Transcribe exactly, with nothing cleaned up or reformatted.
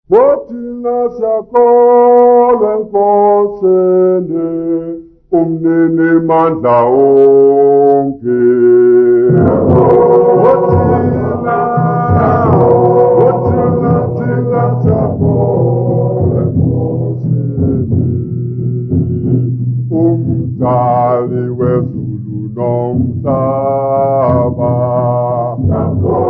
Bothina siyakholwa enkosini umnini mandla wonke. Bothina, bothina thina siyakholwa enkosini umdali wezulu nomhlaba.